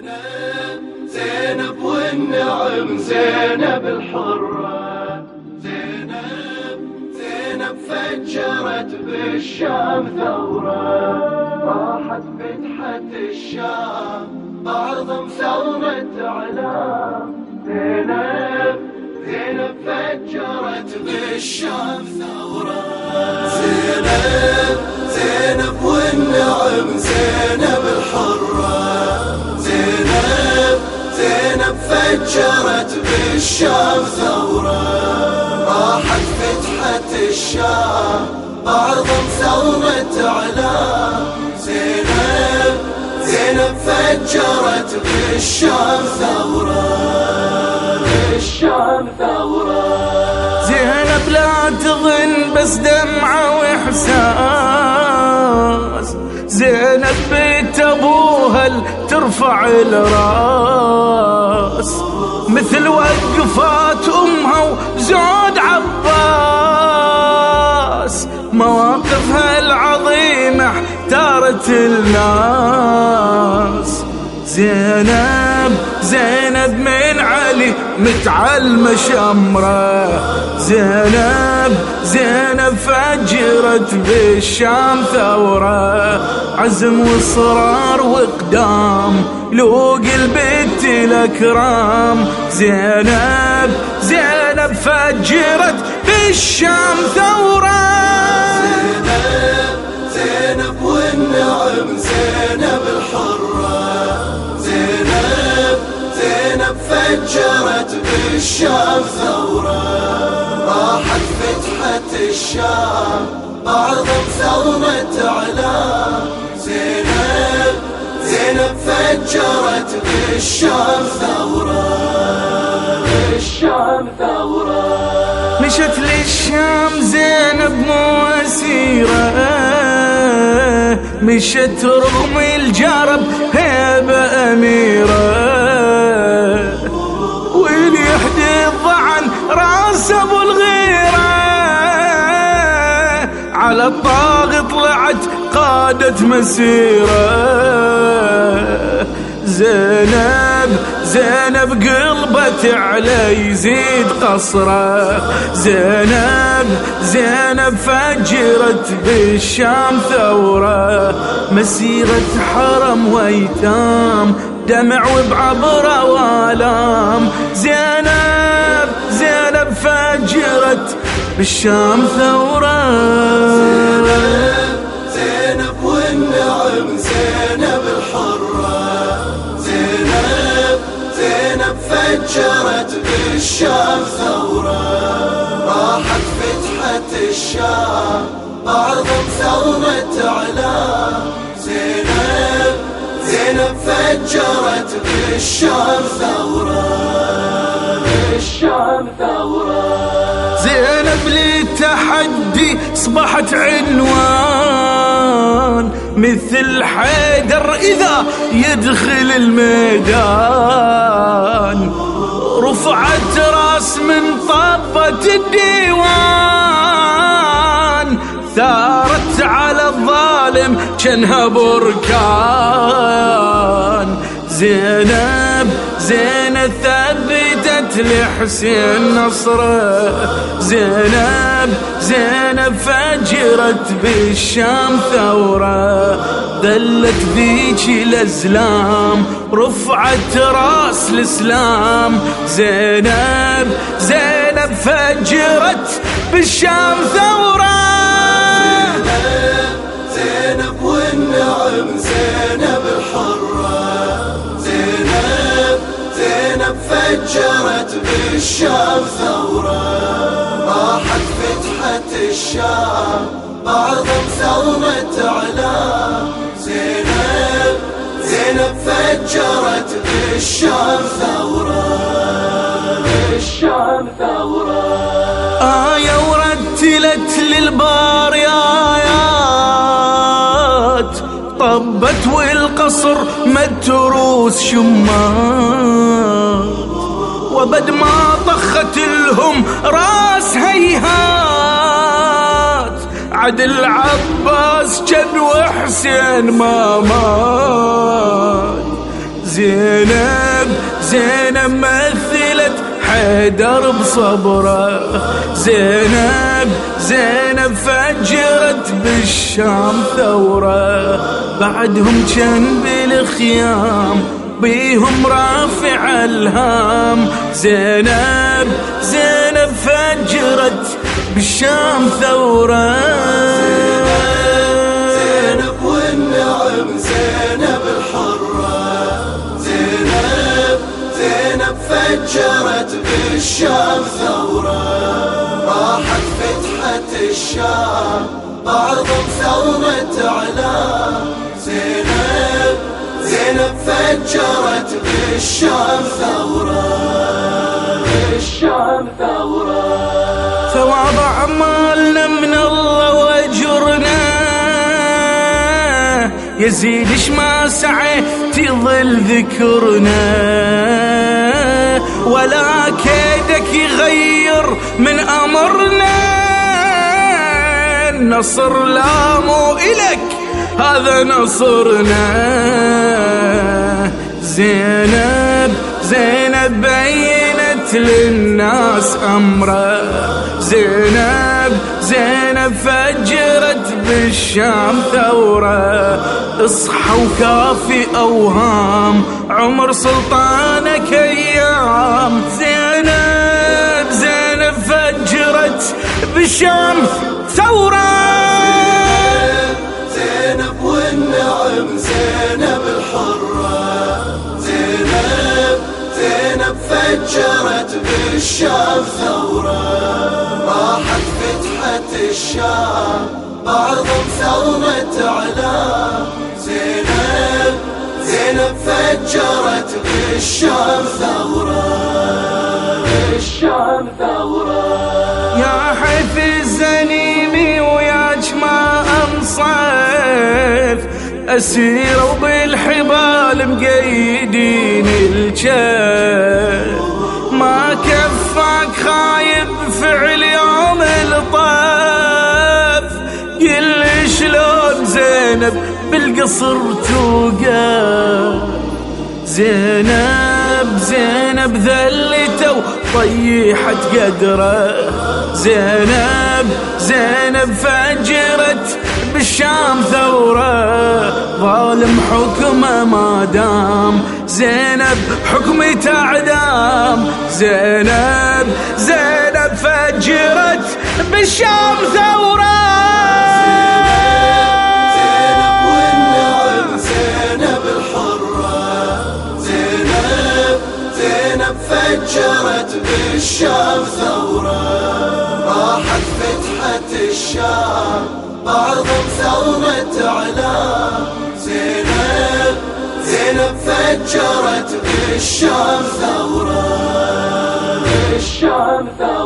زينب والنعم زينب الحرة، زينب فجرت بالشام ثورة، راحت فتحت الشام بعظم ثورة إعلام. زينب فجرت بالشام ثورة، زينب والنعم زينب الحرة، زينب فجرت بالشام ثورة، راحت فتحت الشام بعظم ثورة إعلام. زينب فجرت بالشام ثورة، بالشام ثورة. زينب لا تظن بس دمعة وإحساس، زينب بيت أبوها ترفع الراس، مثل وقفات أمها وزود عباس، مواقفها العظيمة احتارت الناس. زينب من علي متعلمة شمرة، زينب فجرت بالشام ثورة، عزم واصرار واقدام لوق البيت الاكرام. زينب فجرت بالشام ثورة، زينب والنعم زينب الحرة، زينب فجرت بالشام ثورة، راحت فتحت الشام بعظم ثورة إعلام. زينب فجرت بالشام ثورة، بالشام ثورة. مشت للشام زينب مو أسيرة، مشت رغم الجرب هيبة أميرة، واللي يحدي الضعن راس أبو الغيرة، على الطاغ طلعت قادت مسيرة. زينب قلبت على يزيد قصره، زينب فجرت بالشام ثورة، مسيرة حرم ويتام دمع وبعبرة والام. زينب فجرت بالشام ثورة، زينب والنعم زينب الحرة، زينب فجرت بالشام ثورة، راحت فتحت الشام بعظم ثورة إعلام. زينب فجرت بالشام ثورة، بالشام ثورة. زينب للتحدي صبحت عنوان، مثل حيدر إذا يدخل الميدان، رفعت راس من طبة الديوان، ثارت على الظالم كانها بركان. زينب ثبتت لحسين نصره، زينب فجرت بالشام ثورة، ذلت ذيك الأزلام رفعت راس الإسلام. زينب فجرت بالشام ثورة، زينب والنعم زينب الحرة، زينب فجرت بالشام ثورة، راحت فتحت الشام بعظم ثورة إعلام. زينب فجرت بالشام ثورة، بالشام ثورة. آية ورتلت للباريات، طبت والقصر متروس شمات، وبد ما طخت لهم راس هيهات، عدل عباس جد وحسين ما مات. زينب زينب مثلت حيدر بصبره، زينب زينب فجرت بالشام ثورة، بعدهم كان بالخيام بيهم رافع الهام، زينب زينب فجرت بالشام ثورة. زينب والنعم زينب الحرة، زينب زينب فجرت بالشام ثورة، راحت فتحت الشام بعضهم ثورة اعلام، زينب زينب فجرت بالشام ثورة، بالشام ثورة. ثواب أعمالنا من الله واجرنا، يزيدش ما سعيت يظل ذكرنا، ولا كيدك يغير من أمرنا، النصر لا مو إلك هذا نصرنا. زينب زينب بينت للناس أمره، زينب زينب فجرت بالشام ثورة، اصحى وكافي أوهام عمر سلطانك أيام، زينب زينب فجرت بالشام ثورة. زينب والنعم زينب الحرة، زينب زينب فجرت بالشام ثورة، راحت فتحت الشام بعضهم ثورة اعلام، زينب زينب فجرت بالشام ثورة، بالشام ثورة. يا حيث الزنيمي ويا جماعة انصيف، أسير وبالحبال مقيدين الجيف، ما كفاك خايب فعل يوم الطيف، قل شلون زينب بالقصر توقف، زينب زينب ذلته وطيحت قدره، زينب زينب فجرت بالشام ثورة، ظالم حكمه ما دام، زينب حكمته اعدام، زينب زينب فجرت بالشام ثورة. زينب والنعم زينب الحرة، زينب زينب فجرت بالشام ثورة، راحت فتحت الشام بعضهم ثورة اعلام، زينب زينب فجرت بالشام ثورة، بالشام ثورة.